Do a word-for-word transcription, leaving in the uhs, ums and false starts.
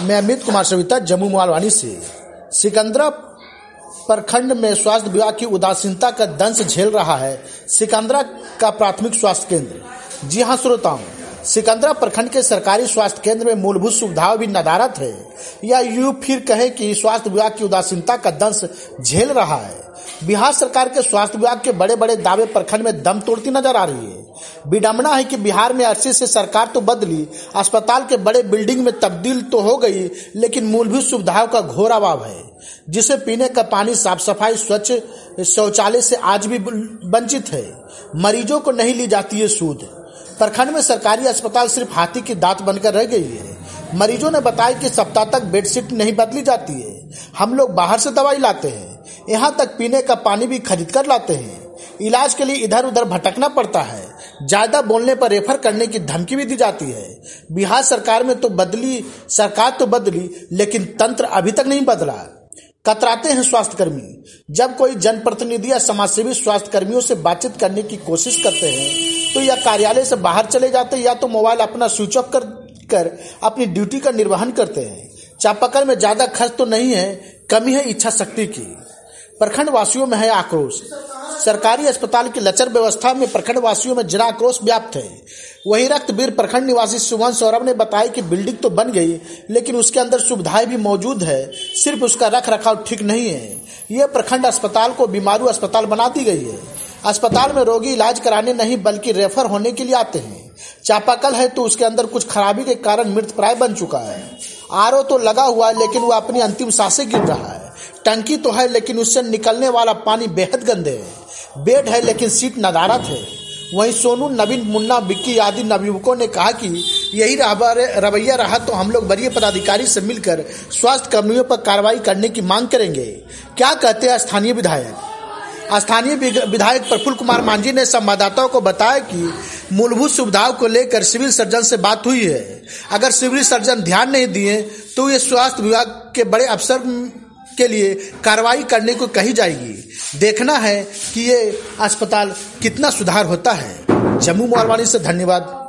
मैं अमित कुमार सविता जम्मू मोहालवानी से। सिकंदरा प्रखंड में स्वास्थ्य विभाग की उदासीनता का दंश झेल रहा है सिकंदरा का प्राथमिक स्वास्थ्य केंद्र। जी हां श्रोताओं, सिकंदरा प्रखंड के सरकारी स्वास्थ्य केंद्र में मूलभूत सुविधाएं भी नदारत है या यूं फिर कहें कि स्वास्थ्य विभाग की उदासीनता का दंश झेल रहा है। बिहार सरकार के स्वास्थ्य विभाग के बड़े बड़े दावे प्रखंड में दम तोड़ती नजर आ रही है। विडंबना है कि बिहार में अरसे से सरकार तो बदली, अस्पताल के बड़े बिल्डिंग में तब्दील तो हो गई, लेकिन मूलभूत सुविधाओं का घोर अभाव है, जिसे पीने का पानी, साफ सफाई, स्वच्छ शौचालय से आज भी वंचित है। मरीजों को नहीं ली जाती है सूद। प्रखंड में सरकारी अस्पताल सिर्फ हाथी की दांत बनकर रह गई है। मरीजों ने बताया कि सप्ताह तक बेडशीट नहीं बदली जाती है। हम लोग बाहर से दवाई लाते हैं, यहाँ तक पीने का पानी भी खरीद कर लाते हैं। इलाज के लिए इधर उधर भटकना पड़ता है। ज्यादा बोलने पर रेफर करने की धमकी भी दी जाती है। बिहार सरकार में तो बदली सरकार तो बदली, लेकिन तंत्र अभी तक नहीं बदला। कतराते हैं स्वास्थ्यकर्मी। जब कोई जनप्रतिनिधि या समाजसेवी स्वास्थ्य कर्मियों से बातचीत करने की कोशिश करते हैं तो या कार्यालय से बाहर चले जाते हैं या तो मोबाइल अपना स्विच ऑफ कर कर अपनी ड्यूटी का निर्वहन करते हैं। चापाकल में ज्यादा खर्च तो नहीं है, कमी है इच्छा शक्ति की। प्रखंड वासियों में है आक्रोश। सरकारी अस्पताल की लचर व्यवस्था में प्रखंड वासियों में जरा आक्रोश व्याप्त है। वही रक्तवीर प्रखंड निवासी सुमन सौरभ ने बताया कि बिल्डिंग तो बन गई, लेकिन उसके अंदर सुविधाएं भी मौजूद है, सिर्फ उसका रख रखाव ठीक नहीं है। यह प्रखंड अस्पताल को बीमारू अस्पताल बना दी गई है। अस्पताल में रोगी इलाज कराने नहीं बल्कि रेफर होने के लिए आते हैं। चापाकल है तो उसके अंदर कुछ खराबी के कारण मृतप्राय बन चुका है। आर ओ तो लगा हुआ है, लेकिन वह अपनी अंतिम सांसें गिन रहा है। टंकी तो है, लेकिन उससे निकलने वाला पानी बेहद गंदे है। बेड है, लेकिन सीट नदारत है। वहीं सोनू, नवीन, मुन्ना, बिक्की आदि नवयुवकों ने कहा कि यही रवैया रहा तो हम लोग वरीय पदाधिकारी से मिलकर स्वास्थ्य कर्मियों पर कार्रवाई करने की मांग करेंगे। क्या कहते हैं स्थानीय विधायक? स्थानीय विधायक प्रफुल्ल कुमार मांझी ने संवाददाताओं को बताया कि मूलभूत सुविधाओं को लेकर सिविल सर्जन से बात हुई है। अगर सिविल सर्जन ध्यान नहीं दिए तो ये स्वास्थ्य विभाग के बड़े अफसर के लिए कार्रवाई करने को कही जाएगी। देखना है कि ये अस्पताल कितना सुधार होता है। जम्मू मोहालवानी से धन्यवाद।